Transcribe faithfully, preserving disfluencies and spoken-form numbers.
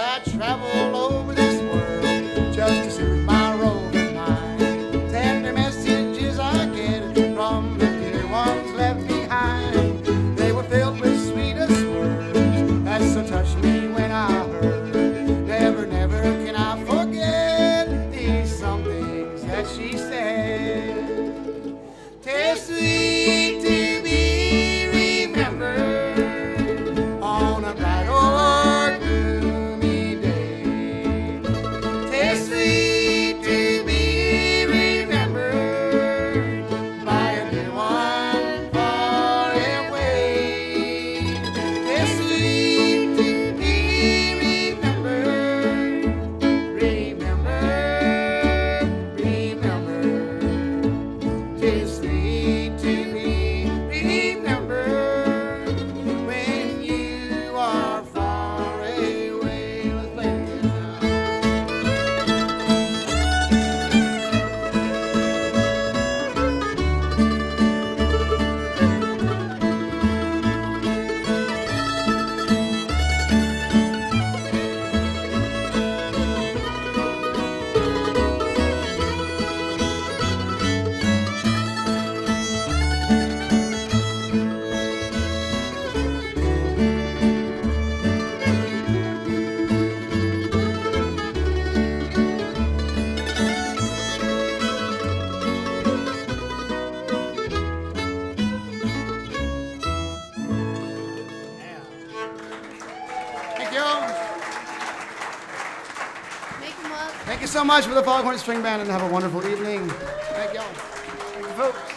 I travel over this world just to soothe my roving mind. Tender messages I get from the dear ones left behind. They were filled with sweetest words that so touched me when I heard. Never, never can I forget these some things that she said. Tastes sweet to be remembered on a bright or gloomy day. Tastes sweet to be remembered by a dear one far away. Tastes sweet to be remembered, remembered, remembered. Tastes sweet to be remembered when you are far away. Let's play it again now. Thank you. Make them up. Thank you so much for the Foghorn String Band, and have a wonderful evening. Thank y'all. Thank you, folks.